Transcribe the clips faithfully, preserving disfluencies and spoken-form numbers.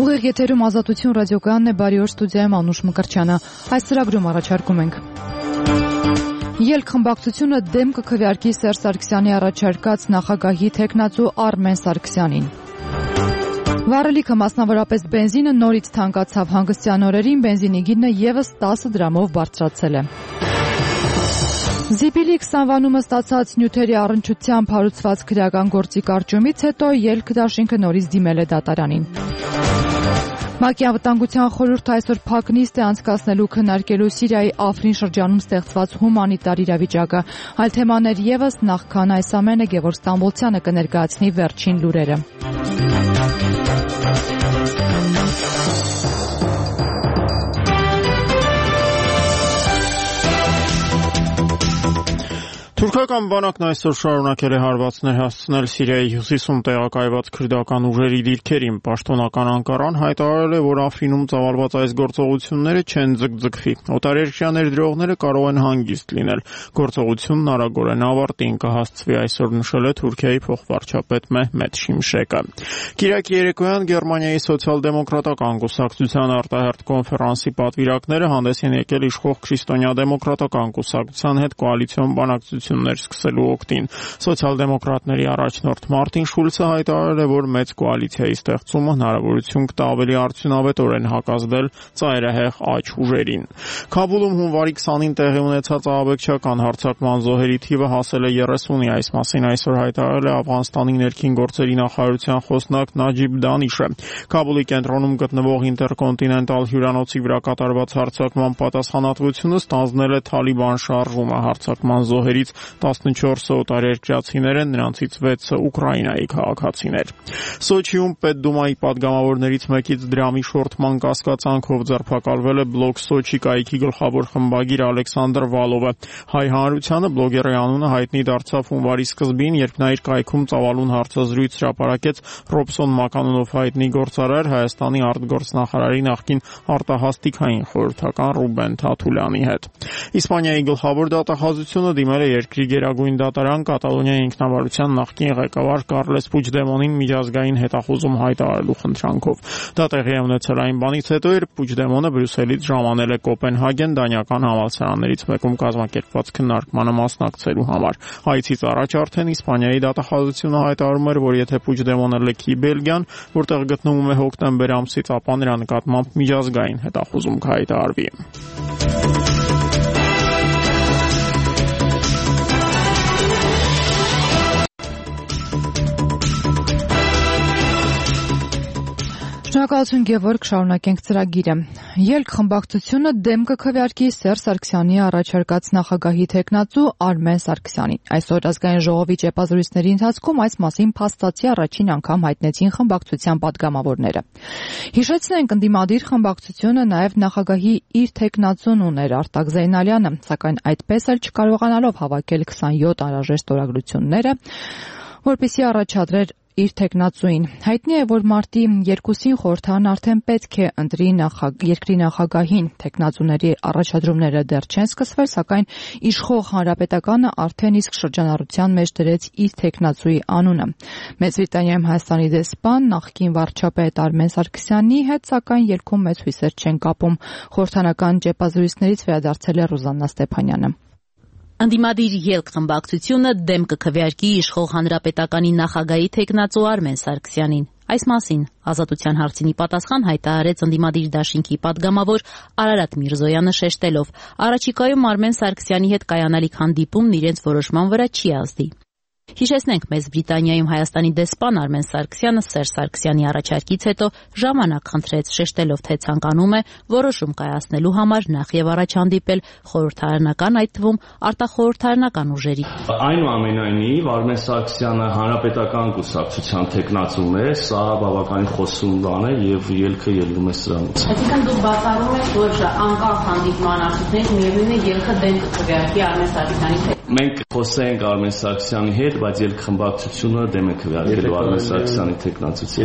Ուղիղ եթերում Ազատություն ռադիոկայանն է, բարի օր, ստուդիայում Անուշ Մկրտչյանը։ Այս ծրագրում առաջարկում ենք. Ելք խմբակցությունը դեմ կքվեարկի Սերժ Սարգսյանի առաջարկած նախագահի թեկնածու Արմեն Սարգսյանին։ Վառելիքը, մասնավորապես բենզինը, նորից թանկացավ։ Հանգստյան օրերին բենզինի գինը ևս տասը դրամով բարձրացել է։ Զիպիլիքս անվանումը ստացած նյութերի առնչությամբ հարուցված քրեական գործի կարճումից հետո ելք դաշինքը նորից դիմել է դատարանին։ ՄԱԿ-ի անվտանգության խորհուրդը այսօր փակ նիստ է անցկացնելու քննարկելու Սիրիայի Աֆրին շրջանում ստեղծված հումանիտար իրավիճակը։ Այլ թեմաներ ևս, նախքան այս ամենը Գևորգ Ստամբոլցյանը կներկայացնի վերջին լուրերը։ Թուրքական բանակն այսօր շարունակել է հարվածներ հասցնել Սիրիայի հյուսիսում տեղակայված քրդական ուժերի դիրքերին։ Պաշտոնական Անկարան հայտարարել է, որ Աֆրինում ծավալված այս գործողությունները չեն ձգձգվի։ Օտարերկրյա ներդրողները կարող են հանգիստ լինել։ Գործողությունն արագորեն ավարտին կհասցվի, այսօր նշել է Թուրքիայի փոխվարչապետ Մեհմեդ Շիմշեկը։ Կիրակի երեկոյան Գերմանիայի սոցիալ-դեմոկրատական կուսակցության արտահերթ կոնֆերանսի պատվիրակները հանդես են եկել իշխող քրիստոնյա-դեմոկրատական կուսակցության հետ կոալիցիոն բանակցություններ սկսելու օգտին։ Սոցիալ-դեմոկրատների առաջնորդ Մարտին Շուլցը հայտարարել է, որ մեծ կոալիցիայի ստեղծումը հնարավորություն կտա ավելի արդյունավետորեն հակազդել ծայրահեղ աջ ուժերին։ Քաբուլում հունվարի քսանին տեղի ունեցած ահաբեկչական հարձակման զոհերի թիվը հասել է երեսունի։ Այս մասին այսօր հայտարարել է Աֆղանստանի ներքին գործերի նախարարության խոսնակ Նաջիբ Դանիշը։ Քաբուլի կենտրոնում գտնվող ինտերկոնտինենտալ հյուրանոցի վրա կատարված հարձակման պատասխանատվությունը ստանձնել է Թալիբան շարժումը։ Հարձակման զոհերից տասնչորսը օտարերկրացիներ են, նրանցից վեցը Ուկրաինայի քաղաքացիներ։ Սոչիում Պետդումայի падգամավորներից մեկից դրամի շորթման կասկածանքով ձերբակալվել է Բլոկ Սոչի կայքի գլխավոր խմբագիր Ալեքսանդր Վալովը։ Հայ հանրությանը բլոգերի անունը հայտնի դարձավ հունվարի սկզբին, երբ նա իր կայքում ծավալուն հարցազրույց հրապարակեց Ռոբսոն Մականունով հայտնի գործարար Հայաստանի արտգործնախարարի նախկին արտահասթիկային խորհրդական Ռուբեն Թաթուլյանի հետ։ Իսպանիայի գլխավոր դատախազությունը դիմել է երկրի գերագույն դատարան Կատալոնիայի ինքնավարության նախկին ղեկավար Կարլես Պուչդեմոնին միջազգային հետախուզում հայտարարելու խնդրանքով։ Դա տեղի է ունեցել այն բանից հետո, երբ Պուչդեմոնը Բրյուսելից ժամանել է Կոպենհագեն դանյական համալսարաններից մեկում կազմակերպված քննարկմանը մասնակցելու համար։ Այցից առաջ արդեն Իսպանիայի դատախազությունը հայտարարում էր, որ եթե Պուչդեմոնը լքի Բելգիան, որտեղ գտնվում է հոկտեմբեր ամսից, ապա նրա նկատմամբ միջազգային հետախուզում կհայտարարվի։ Շնորհակալություն Գևորգ, շարունակենք ծրագիրը։ Ելք խմբակցությունը դեմ կքվեարկի Սերժ Սարգսյանի առաջարկած նախագահի թեկնածու Արմեն Սարգսյանին։ Այսօր ազգային ժողովի ճեպազրույցների ընթացքում այս մասին փաստացի առաջին անգամ հայտնեցին խմբակցության падգամավորները։ Հիշեցնենք, ընդդիմադիր խմբակցությունը նաև նախագահի իր թեկնածուն ուներ Արտակ Զեյնալյանը, սակայն այդպես էլ չկարողանալով հավաքել քսանյոթ անհրաժեշտ օրագրությունները, որպեսզի առաջադրեր իր թեկնածուին։ Հայտնի է, որ մարտի երկուսին խորհրդարան արդեն պետք է ընտրի երկրի նախագահին։ Թեկնածուների առաջադրումները դեռ չեն սկսվել, սակայն իշխող հանրապետականը արդեն իսկ շրջանառության մեջ դրեց իր թեկնածուի անունը։ Մեծ Բրիտանիայում Հայաստանի դեսպան նախկին վարչապետ Արմեն Սարգսյանի հետ, սակայն ելքում մեծ հույսեր չեն կապում։ Խորհրդարանական ճեպազրույցներից վերադարձել է Ռուզաննա Ստեփանյանը։ Ընդդիմադիր ելք խմբակցությունը դեմ կքվեարկի իշխող հանրապետականի նախագահի թեկնածու Արմեն Սարգսյանին։ Այս մասին Ազատության հարցինի պատասխան հայտարարեց ընդդիմադիր դաշինքի падգամավոր Արարատ Միրզոյանը շեշտելով. առաջիկայում Արմեն Սարգսյանի հետ կայանալիք հանդիպումն իրենց որոշման վրա չի ազդի։ Հիշեցնենք, Մեծ Բրիտանիայում Հայաստանի դեսպան Արմեն Սարգսյանը Սերժ Սարգսյանի առաջարկից հետո ժամանակ խնդրեց, շեշտելով, թե ցանկանում է որոշում կայացնելու համար նախ եւ առաջ հանդիպել խորհրդարանական, այդ թվում արտախորհրդարանական ուժերի։ Այնուամենայնիվ Արմեն Սարգսյանը հանրապետական կուսակցության թեկնածուն է, սա բավականին խոսուն բան է եւ ելքը ելնում է սրանից։ Այսինքն դուք բացառում եք, որ անկախ հանդիպման արդյունքներից միևնույն է ելքը դեմ կքվեարկի Արմեն Սարգսյանի հետ։ Մենք խոսենք Արմեն Սարգսյանի հետ, բայց ելք խմբակցությունը դեմ է քվեարկելու Արմեն Սարգսյանի թեկնածությանը։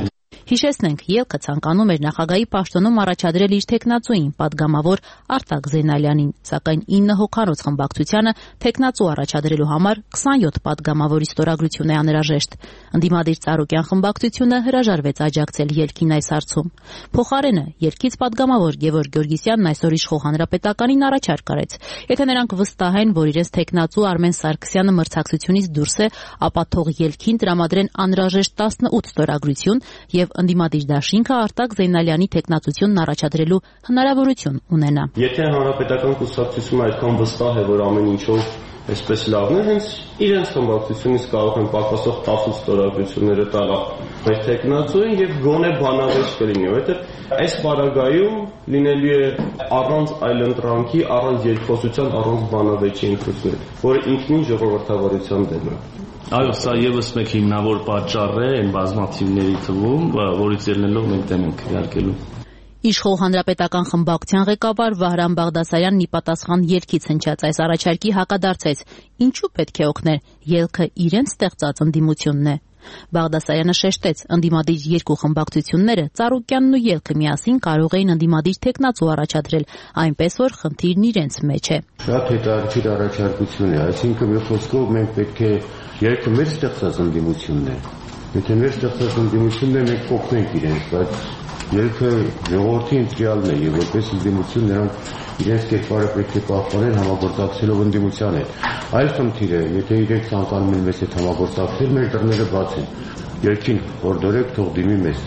Հիշեցնենք, ելքը ցանկանում էր նախագահի պաշտոնում առաջադրել իր թեկնածուին, պատգամավոր Արտակ Զեյնալյանին, սակայն ինը հոգանոց խմբակցությանը թեկնածու առաջադրելու համար քսանյոթ պատգամավորի ստորագրություն է անհրաժեշտ։ Ընդդիմադիր Ծառուկյան խմբակցությունը հրաժարվեց աջակցել ելքին այս հարցում։ Փոխարենը ելքից պատգամավոր Գևորգ Գյորգիսյանն այսօր իշխող Հանրապետականին առաջարկ արեց։ Եթե նրանք վստահ են, որ իրենց թեկնածու Արմեն Սարգսյանը մրցակցությունից դուրս է, ապա թող ելքին տրամադրեն անհրաժեշտ տասնութ ստորագրություն եւ ընդդիմադիր դաշինքը Արտակ Զեյնալյանի թեկնածությունն առաջադրելու հնարավորություն ունենա։ Եթե Հանրապետական կուսակցությունը այդքան վստահ է, որ ամեն ինչով այսպես լավն է, հենց իրենց խմբակցությունից կարող են պակասող տասնութ ստորագրությունները տալ այս թեկնածուին եւ գոնե բանավեճ կլինի, որովհետեւ այս պարագայում լինելու է առանց այլընտրանքի, առանց երկխոսության, առանց բանավեճի ընտրություններ, որը ինքնին ժողովրդավարության դեմ է։ Այո, սա եւս մեկ հիմնավոր պատճառ է այն բազմաթիվների թվում, որից ելնելով մենք դեմ ենք քվեարկելու։ Իշխող Հանրապետական խմբակցության ղեկավար Վահրամ Բաղդասարյանն ի պատասխան ելքից հնչած այս առաջարկի հակադարձեց. ինչու պետք է օգներ, ելքը իրենց ստեղծած ընդդիմությունն է։ Բաղդասարյանը շեշտեց, ընդդիմադիր երկու խմբակցությունները Ծառուկյանն ու ելքը միասին կարող էին ընդդիմադիր թեկնածու առաջադրել, այնպես որ խնդիրն իրենց մեջ է։ Շատ հետաքրքիր առաջարկություն է, այսինքն մի խոսքով մենք պետք է ելքը մեր ստեղծած ընդդիմությունն է։ Եթե մեր ստեղծած ընդդիմությունն է, մենք կօգնենք իրենց, բայց ելքը ժողովրդի ընտրյալն է եւ որպես ընդդիմություն նրանք իրենց կերպարը պետք է պահպանեն համագործակցելով ընդդիմության հետ։ Այլ խնդիր է, եթե իրենք ցանկանում են մեզ հետ համագործակցել, մեր դռները բաց են։ Ելքին հորդորեք, թող դիմի մեզ։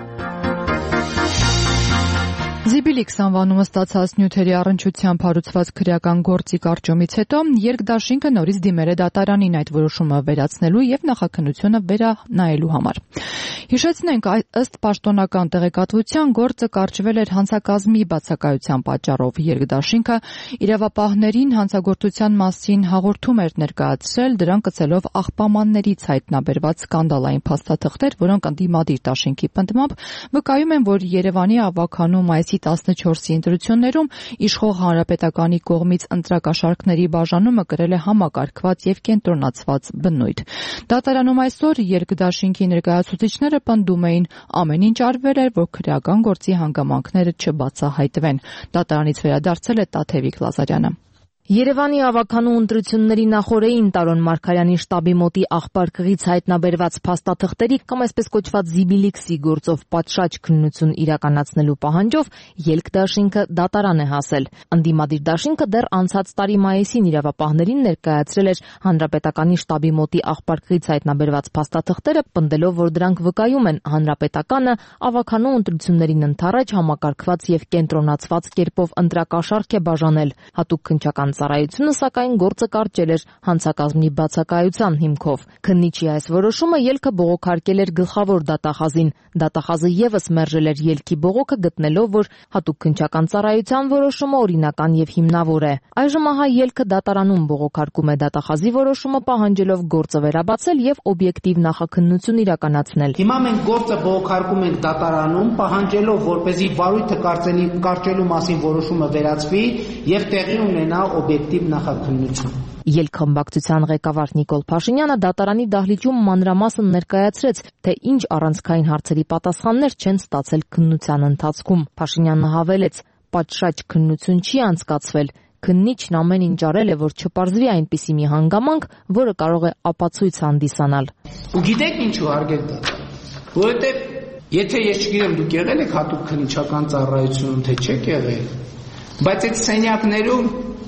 Զիբիլիքս անվանումը ստացած նյութերի առնչությամբ հարուցված քրեական գործի կարճումից հետո երկդաշինքը նորից դիմել է դատարանին այդ որոշումը վերացնելու եւ նախաքննությունը վերանայելու համար։ Հիշեցնենք, ըստ պաշտոնական տեղեկատվության գործը կարճվել էր հանցակազմի բացակայության պատճառով։ Երկդաշինքը իրավապահներին հանցագործության մասին հաղորդում էր ներկայացրել, դրան կցելով աղբամաններից հայտնաբերված սկանդալային փաստաթղթեր, որոնք ընդդիմադիր դաշինքի պնդմամբ վկայում են, որ Երևանի ավագանու մայիսի տասնչորսի ընտրություններում իշխող Հանրապետականի կողմից ընտրակաշառքների բաժանումը կրել է համակարգված եւ կենտրոնացված բնույթ։ Դատարանում այսօր երկդաշինքի ներկայացուցիչները պնդում էին, ամեն ինչ արվել էր, որ քրեական գործի հանգամանքները չբացահայտվեն։ Դատարանից վերադարձել է Տաթևիկ Լազարյանը։ Երևանի ավագանու ընտրությունների նախօրեին Տարոն Մարգարյանի շտաբի մոտի աղբարկղից հայտնաբերված փաստաթղթերի կամ այսպես կոչված Զիբիլիքսի գործով պատշաճ քննություն իրականացնելու պահանջով ելքդաշինքը դատարան է հասել։ Ընդդիմադիր դաշինքը դեռ անցած տարի մայիսին իրավապահներին ներկայացրել էր Հանրապետականի շտաբի մոտի աղբարկղից հայտնաբերված փաստաթղթերը, պնդելով, որ դրանք վկայում են Հանրապետականը ավագանու ընտրություններին ընդառաջ համակարգված եւ կենտրոնացված կերպով ընտրակաշառք է բաժանել։ Հատուկ քննչական ծառայությունը սակայն գործը կարճել էր հանցակազմի բացակայության հիմքով։ Քննիչի այս որոշումը ելքը բողոքարկել էր գլխավոր դատախազին։ Դատախազը եւս մերժել էր ելքի բողոքը, գտնելով, որ հատուկ քննչական ծառայության որոշումը օրինական եւ հիմնավոր է։ Այժմ ահա ելքը դատարանում բողոքարկում է դատախազի որոշումը, պահանջելով գործը վերաբացել եւ օբյեկտիվ նախաքննություն իրականացնել։ Հիմա մենք գործը բողոքարկում ենք դատարանում, պահանջելով, որպեսզի վարույթը կարճելու մասին որոշումը վերացվի եւ տեղի ունենա օբյեկտիվ նախաքննություն։ Ելքխմբակցության ղեկավար Նիկոլ Փաշինյանը դատարանի դահլիճում մանրամասն ներկայացրեց, թե ինչ առանցքային հարցերի պատասխաններ չեն ստացել քննության ընթացքում։ Փաշինյանը հավելեց, պատշաճ քննություն չի անցկացվել։ Քննիչն ամեն ինչ արել է, որ չպարզվի այնպիսի մի հանգամանք, որը կարող է ապացույց հանդիսանալ։ Ու գիտեք ինչու հարգել դատարան։ Որովհետև եթե ես չգիտեմ դուք եղել եք հատուկ քննիչական ծառայությունում, թե չեք եղել, բայց այդ սենյակներում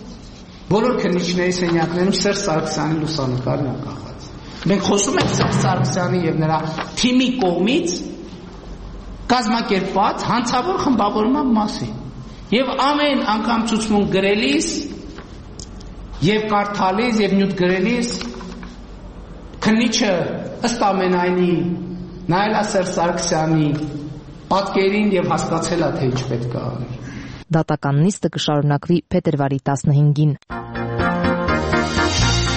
բոլոր քննիչների սենյակներում Սերժ Սարգսյանի լուսանկարն է կախված։ Մենք խոսում ենք Սերժ Սարգսյանի եւ նրա թիմի կողմից կազմակերպված հանցավոր խմբավորման մասին։ Եվ ամեն անգամ ցուցմունք գրելիս եւ կարդալիս եւ նյութ գրելիս քննիչը ըստ ամենայնի նայելա Սերժ Սարգսյանի պատկերին եւ հասկացել է, թե ինչ պետք է անել։ Դատական նիստը կշարունակվի փետրվարի տասնհինգին։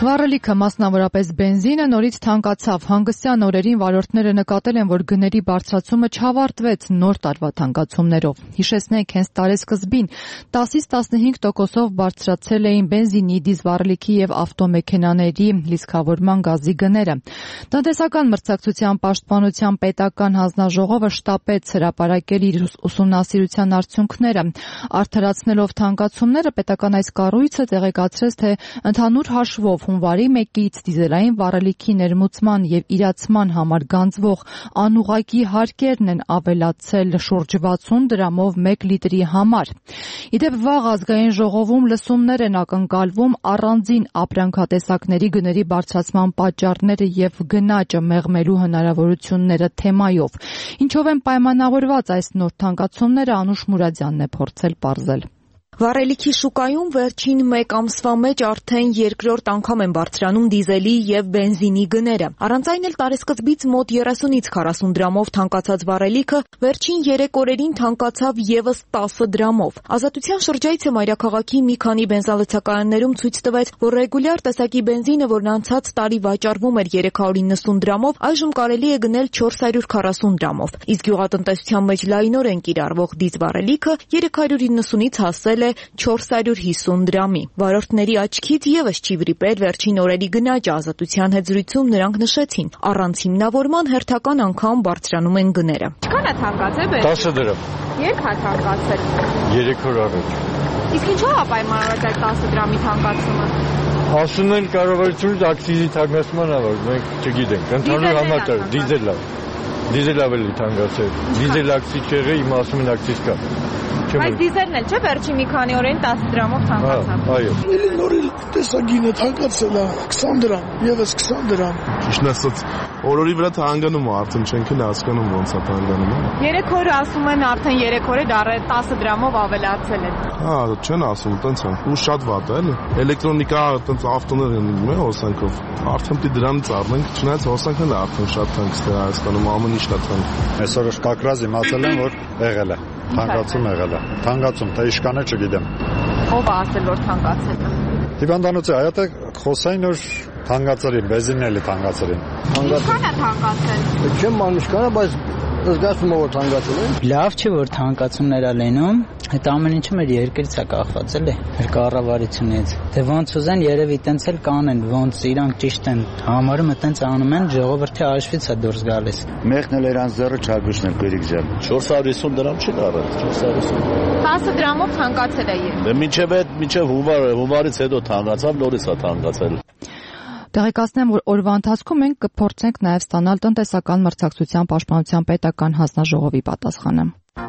Վառելիքը, մասնավորապես բենզինը, նորից թանկացավ։ Հանգստյան օրերին վարորդները նկատել են, որ գների բարձրացումը չավարտվեց նոր տարվա թանկացումներով։ Հիշեցնենք, հենց տարեսկզբին տասից տասնհինգ տոկոսով բարձրացել էին բենզինի, դիզվառելիքի եւ ավտոմեքենաների լիցքավորման գազի գները։ Տնտեսական մրցակցության պաշտպանության պետական հանձնաժողովը շտապեց հրապարակել իր ուսումնասիրության արդյունքները։ Արդարացնելով թանկացումները, պետական այս կառույցը տեղեկացրեց, թե ընդհանուր հաշվով հունվարի մեկից դիզելային վառելիքի ներմուծման եւ իրացման համար գանձվող անուղղակի հարկերն են ավելացել շուրջ վաթսուն դրամով մեկ լիտրի համար։ Իդեպ վաղ ազգային ժողովում լսումներ են ակնկալվում առանձին ապրանքատեսակների գների բարձրացման պատճառները եւ գնաճը մեղմելու հնարավորությունները թեմայով։ Ինչով են պայմանավորված այս նոր թանկացումները, Անուշ Մուրադյանն է փորձել պարզել։ Վառելիքի շուկայում վերջին մեկ ամսվա մեջ արդեն երկրորդ անգամ են բարձրանում դիզելի եւ բենզինի գները։ Առանց այն էլ տարեսկզբից մոտ երեսունից քառասուն դրամով թանկացած վառելիքը վերջին երեք օրերին թանկացավ եւս տասը դրամով։ Ազատության շրջայցը մայրաքաղաքի մի քանի բենզալցակայաններում ցույց տվեց, որ ռեգուլյար տեսակի բենզինը, որն անցած տարի վաճառվում էր երեք հարյուր իննսուն դրամով, այժմ կարելի է գնել չորս հարյուր քառասուն դրամով։ Իսկ գյուղատնտեսության մեջ լայնորեն կիրառվող դիզվառելիքը երեք հարյուր իննսունից հասել է չորս հարյուր հիսուն դրամի։ Վարորդների աչքից եւս չի վրիպել վերջին օրերի գնաճը։ Ազատության հետ զրույցում նրանք նշեցին, առանց հիմնավորման հերթական անգամ բարձրանում են գները։ Ինչքան է թանկացել բեր։ տասը դրամ։ Երբ է թանկացել։ երեք օր առաջ։ Իսկ ինչու է պայմանավորված այդ տասը դրամի թանկացումը։ Ասում են կառավարությունից ակցիզի թանկացման ա, որ մենք չգիտենք։ Ընդհանուր համաճար դիզելը։ Դիզելը ավելի թանկացել։ Դիզել ակցիզ չեղե, հիմա ասում են ակցիզ կա։ Բայց դիզելն էլ չէ վերջի մի քանի օրերին տասը դրամով թանկացավ։ Այո։ Էլի նորից տեսագինը թանկացել է քսան դրամ, եւս քսան դրամ։ Ճիշտ ասած, օրորի վրա թանկանում է, արդեն չենք էլ հասկանում ոնց է թանկանում։ երեք օր ասում են արդեն երեք օրը դառը տասը դրամով ավելացել են։ Հա, չեն ասում, տենց է։ Ու շատ վատ է, էլի։ Էլեկտրոնիկա, տենց ավտոներ են իմ հոսանքով։ Արդեն պիտի դրանից առնենք, չնայած հոսանքն էլ արդեն շատ թանկ է Հայաստանում, ամեն ինչ շատ թանկ։ Այսօր կակրազ իմացել եմ, որ եղել է։ Թանկացում եղել է։ Թանկացում, թե իշքան է չգիտեմ։ Ո՞վ է ասել, որ թանկացել է։ Հիվանդանոցի հայատը խոսային, որ թանկացել են, բենզինն էլի թանկացել են։ Ինչքան է թանկացել։ Չեմ ման ինչքան է, բայց զգացում եմ, որ թանկացել է։ Լավ չէ, որ թանկացումներ ա լինում։ Այդ ամեն ինչը մեր երկրից է կախված, էլի, մեր կառավարությունից։ Դե ոնց ուզեն, երևի տենց էլ կանեն, ոնց իրանք ճիշտ են համարում, տենց անում են, ժողովրդի հաշվից է դուրս գալիս։ Մեղն էլ իրանց ձեռը չագուշն էլ գերիկ ջան։ չորս հարյուր հիսուն դրամ չի դառել, չորս հարյուր հիսուն։ տասը դրամով թանկացել է երբ։ Դե մինչև այդ մինչև հունվար հունվարից հետո թանկացավ, նորից է թանկացել։ Տեղեկացնեմ, որ օրվա ընթացքում մենք կփորձենք նաև ստանալ տնտեսական մրցակցության պաշտպանության պետական հանձնաժողովի պատասխանը։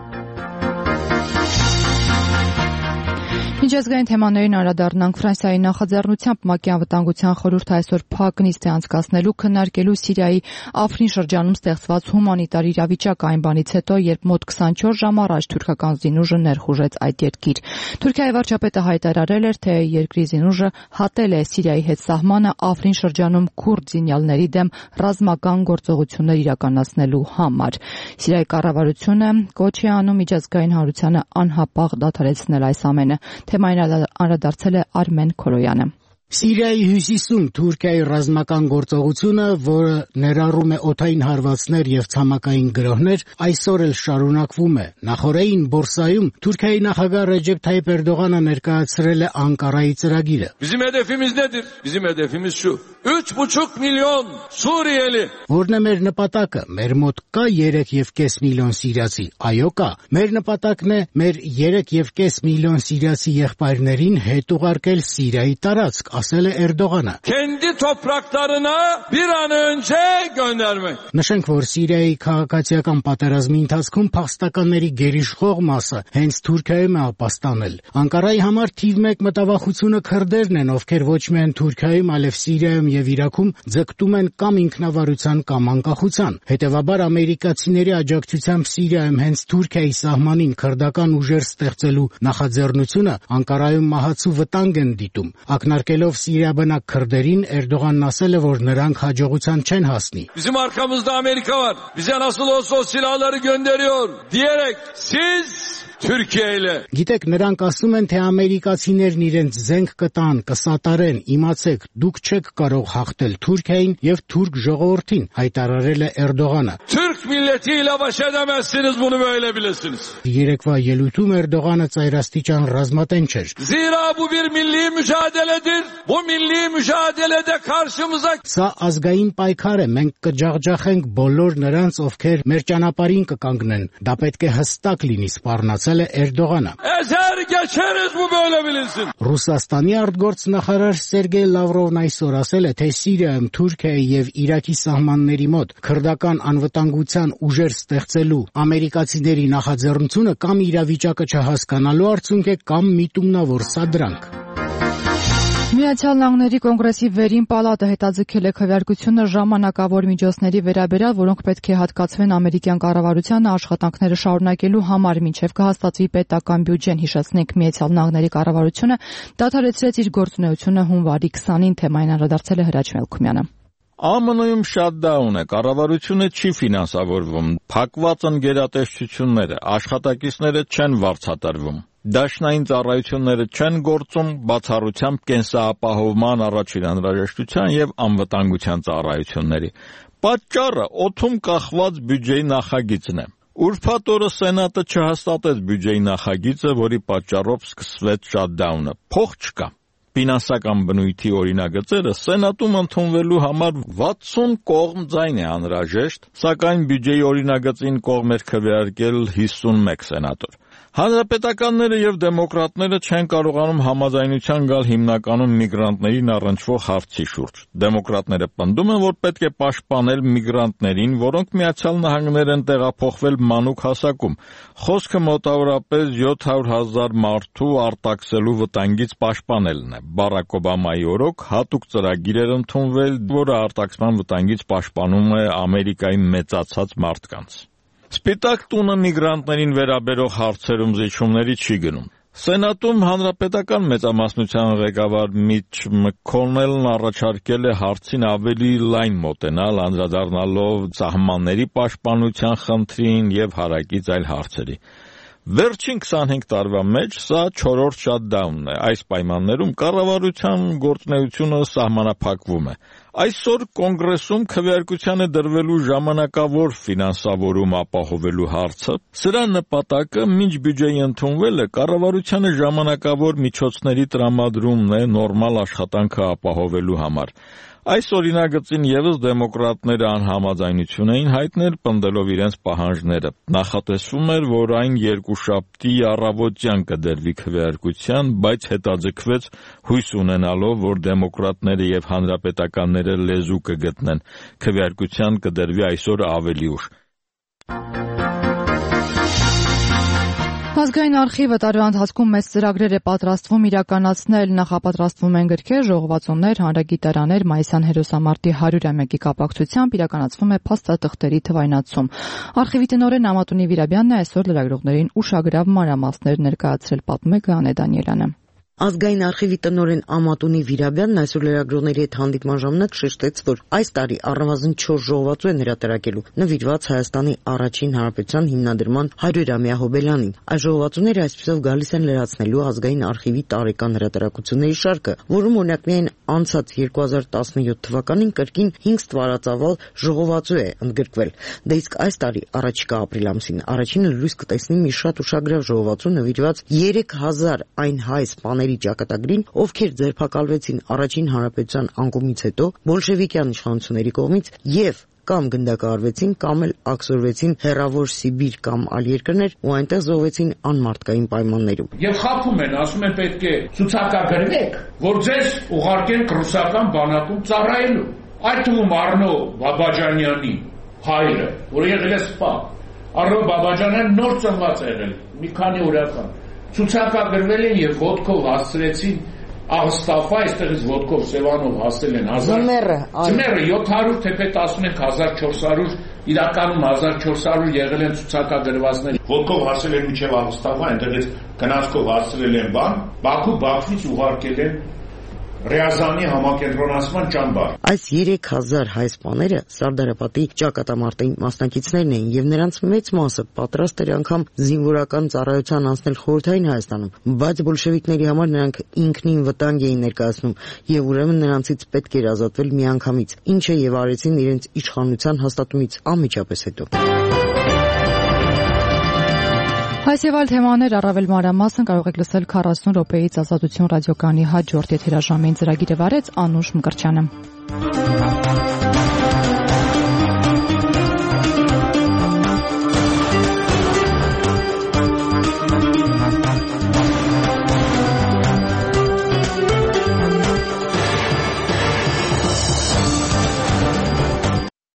Միջազգային թեմաներին անդրադառնանք Ֆրանսիայի նախաձեռնությամբ ՄԱԿ-ի անվտանգության խորհուրդը այսօր փակ նիստ է անցկացնելու քննարկելու Սիրիայի Աֆրին շրջանում ստեղծված հումանիտար իրավիճակը այն բանից հետո, երբ մոտ քսանչորս ժամ առաջ թուրքական զինուժը ներխուժեց այդ երկիր։ Թուրքիայի վարչապետը հայտարարել էր, թե երկրի զինուժը հատել է Սիրիայի հետ սահմանը Աֆրին շրջանում քուրդ զինյալների դեմ ռազմական գործողություններ իրականացնելու համար։ Սիրիայի կառավարությունը կոչ է անում միջազգային հանրությանը անհապաղ դադարեցնել այս ամենը։ Թեմային անդրադարձել է Արմեն Քոլոյանը։ Սիրիայի հյուսիսում Թուրքիայի ռազմական գործողությունը, որը ներառում է օդային հարվածներ եւ ցամաքային գրոհներ, այսօր էլ շարունակվում է։ Նախորդին Բորսայում Թուրքիայի նախագահ Ռեջեփ Թայիփ Էրդողանը ներկայացրել է Անկարայի ծրագիրը։ Bizim hedefimiz nedir? Bizim hedefimiz şu. üç buçuk milyon Suriyeli. Որն է մեր նպատակը։ Մեր մոտ կա երեք եւ կես միլիոն սիրիացի։ Այո, կա։ Մեր նպատակն է մեր երեք եւ կես միլիոն սիրիացի եղբայրներին հետ ուղարկել Սիրիայի տարածք, ասել է Էրդողանը։ Kendi topraklarına bir an önce göndermek. Նշենք, որ Սիրիայի քաղաքացիական պատերազմի ընթացքում փախստականների գերիշխող մասը հենց Թուրքիայում է ապաստանել։ Անկարայի համար թիվ մեկ մտավախությունը քրդերն են, ովքեր ոչ միայն Թուրքիայում, այլև Սիրիայում եւ Իրաքում ձգտում են կամ ինքնավարության կամ անկախության։ Հետևաբար ամերիկացիների աջակցությամբ Սիրիայում հենց Թուրքիայի սահմանին քրդական ուժեր ստեղծելու նախաձեռնությունը Անկարայում մահացու վտանգ են դիտում։ Ակնարկելով Սիրիաբնակ քրդերին, Էրդողանն ասել է, որ նրանք հաջողության չեն հասնի։ Bizim arkamızda Amerika var. Bize nasıl olsa o silahları gönderiyor diyerek siz Türkiye ile. Գիտեք, նրանք ասում են, թե ամերիկացիներն իրենց zենք կտան, կսատարեն, իմացեք, դուք չեք կարող հաղթել Թուրքիային եւ թուրք ժողովրդին, հայտարարել է Էրդողանը։ Türk milletiyle baş edemezsiniz, bunu böyle bilesiniz. Երեկվա ելույթում Էրդողանը ծայրաստիճան ռազմատենչ էր։ Zira bu bir milli mücadeledir. Bu milli mücadelede karşımıza Սա ազգային պայքար է, մենք կջախջախենք բոլոր նրանց, ովքեր մեր ճանապարհին կկանգնեն։ Դա պետք է հստակ լինի, սպառնացել է Էրդողանը։ ezer geçeriz, bu böyle bilinsin. Ռուսաստանի արտգործնախարար Սերգեյ Լավրովն այսօր ասել է, թե Սիրիայում, Թուրքիայի եւ Իրաքի սահմանների մոտ քրդական անվտանգության ուժեր ստեղծելու ամերիկացիների նախաձեռնությունը կամ իրավիճակը չհասկանալու արդյունք է, կամ միտումնավոր սադրանք։ Միացյալ Նահանգների կոնգրեսի վերին պալատը հետաձգել է քվեարկությունը ժամանակավոր միջոցների վերաբերյալ, որոնք պետք է հատկացվեն ամերիկյան կառավարությանը աշխատանքները շարունակելու համար, մինչև կհաստատվի պետական բյուջեն, հիշեցնենք Միացյալ Նահանգների կառավարությունը դադարեցրեց իր գործունեությունը հունվարի քսանին, թեմային անդրադարձել է Հրաչ Մելքումյանը։ Ա Մ Ն-ում շատդաուն է, կառավարությունը չի ֆինանսավորվում, փակված են գերատեսչությունները, աշխատակիցները չեն վարձատրվում։ Դաշնային ծառայությունները չեն գործում, բացառությամբ կենսապահովման առաջին անհրաժեշտության եւ անվտանգության ծառայությունների։ Պատճառը օդում կախված բյուջեի նախագիծն է։ Ուրբաթ օրը Սենատը չհաստատեց բյուջեի նախագիծը, որի պատճառով սկսվեց շատդաունը։ Փող չկա։ Ֆինանսական բնույթի օրինագծերը Սենատում ընդունվելու համար վաթսուն կողմ ձայն է անհրաժեշտ, սակայն բյուջեի օրինագծին կողմ էր քվեարկել հիսունմեկ սենատոր։ Հանրապետականները եւ դեմոկրատները չեն կարողանում համաձայնության գալ հիմնականում միգրանտներին առնչվող հարցի շուրջ։ Դեմոկրատները պնդում են, որ պետք է պաշտպանել միգրանտներին, որոնք Միացյալ Նահանգներ են տեղափոխվել մանուկ հասակում։ Խոսքը մոտավորապես յոթ հարյուր հազար մարդու արտաքսելու վտանգից պաշտպանելն է։ Բարակ Օբամայի օրոք հատուկ ծրագիր էր ընդունվել, որը արտաքսման վտանգից պաշտպանում է Ամերիկայի մեծացած մարդկանց։ Սպիտակ տունը միգրանտներին վերաբերող հարցերում զիջումների չի գնում։ Սենատում հանրապետական մեծամասնության ղեկավար Միչ Մքոնելն առաջարկել է հարցին ավելի լայն մոտենալ, անդրադառնալով սահմանների պաշտպանության խնդրին եւ հարակից այլ հարցերի։ Վերջին քսանհինգ տարվա մեջ սա չորրորդ շատդաունն է։ Այս պայմաններում կառավարության գործունեությունը սահմանափակվում է։ Այսօր կոնգրեսում քվեարկության է դրվելու ժամանակավոր ֆինանսավորում ապահովելու հարցը։ Սրա նպատակը մինչ բյուջեի ընդունվելը կառավարությանը ժամանակավոր միջոցների տրամադրումն է նորմալ աշխատանքը ապահովելու համար։ Այս օրինագծին եւս դեմոկրատները անհամաձայնություն էին հայտնել, պնդելով իրենց պահանջները։ Նախատեսվում էր, որ այն երկուշաբթի առավոտյան կդրվի քվեարկության, բայց հետաձգվեց հույս ունենալով, որ դեմոկրատները եւ հանրապետականները լեզու կգտնեն։ Քվեարկության կդրվի այսօր ավելի ուշ։ Ազգային արխիվը տարվա ընթացքում մեծ ծրագրեր է պատրաստվում իրականացնել, նախապատրաստվում են գրքեր, ժողովածուներ, հանրագիտարաներ, մայիսյան հերոսամարտի հարյուրամյակի կապակցությամբ իրականացվում է փաստաթղթերի թվայնացում։ Արխիվի տնօրեն Ամատունի Վիրաբյանն է այսօր լրագրողներին ուշագրավ մանրամասներ ներկայացրել, պատմում է Գայանե Դանիելյանը։ Ազգային արխիվի տնօրեն Ամատունի Վիրաբյանն այսօր լրագրողների հետ հանդիպման ժամանակ շեշտեց, որ այս տարի առնվազն չորս ժողովածու են հրատարակելու, նվիրված Հայաստանի առաջին հանրապետության հիմնադրման հարյուրամյա հոբելյանին։ Այս ժողովածուները այսպիսով գալիս են լրացնելու ազգային արխիվի տարեկան հրատարակությունների շարքը, որում օրինակ միայն անցած երկու հազար տասնյոթ թվականին կրկին հինգ ստվարածավալ ժողովածու է ընդգրկվել։ Դե իսկ այս տարի առաջիկա ապրիլ ամսին առաջինը լույս կտեսնի մի շատ ուշագրավ ժողովածու նվիրված երեք հազար այն հայ սպաների ճակատագրին, ովքեր ձերբակալվեցին առաջին հանրապետության անկումից հետո բոլշևիկյան իշխանությունների կողմից եւ կամ գնդակահարվեցին կամ էլ աքսորվեցին հեռավոր Սիբիր կամ այլ երկրներ ու այնտեղ զոհվեցին անմարդկային պայմաններում։ Եվ խափում են, ասում են պետք է ցուցակագրվեք, որ ձեզ ուղարկենք ռուսական բանակում ծառայելու։ Այդ թվում Արնո Բաբաջանյանի հայրը, որ եղել է սպա, Արնո Բաբաջանյանը նոր ծնված է եղել, մի քանի օրական։ Ցուցակագրվել են եւ ոտքով հասցրեցին Աղստաֆա, այստեղից ոտքով Սևանով հասել են Ձմեռը, Ձմեռը յոթ հարյուր թեպետ ասում ենք հազար չորս հարյուր, իրականում հազար չորս հարյուր եղել են ցուցակագրվածներ։ Ոտքով հասել են մինչև Աղստաֆա, այնտեղից գնացքով հասցրել են բան, Բաքու Բաքվից ուղարկել են Ռեազանի համակենտրոնացման ճամբար։ Այս երեք հազար հայ սպաները Սարդարապատի ճակատամարտի մասնակիցներն էին եւ նրանց մեծ մասը պատրաստ էր անգամ զինվորական ծառայության անցնել Խորհրդային Հայաստանում, բայց բոլշևիկների համար նրանք ինքնին վտանգ էին ներկայացնում եւ ուրեմն նրանցից պետք էր ազատվել միանգամից, ինչը եւ արեցին իրենց իշխանության հաստատումից անմիջապես հետո։ Այս եւ այլ թեմաներ առավել մանրամասն կարող եք լսել քառասուն րոպեից Ազատություն ռադիոկայանի հաջորդ եթերաժամին ծրագիրը վարեց Անուշ Մկրտչյանը։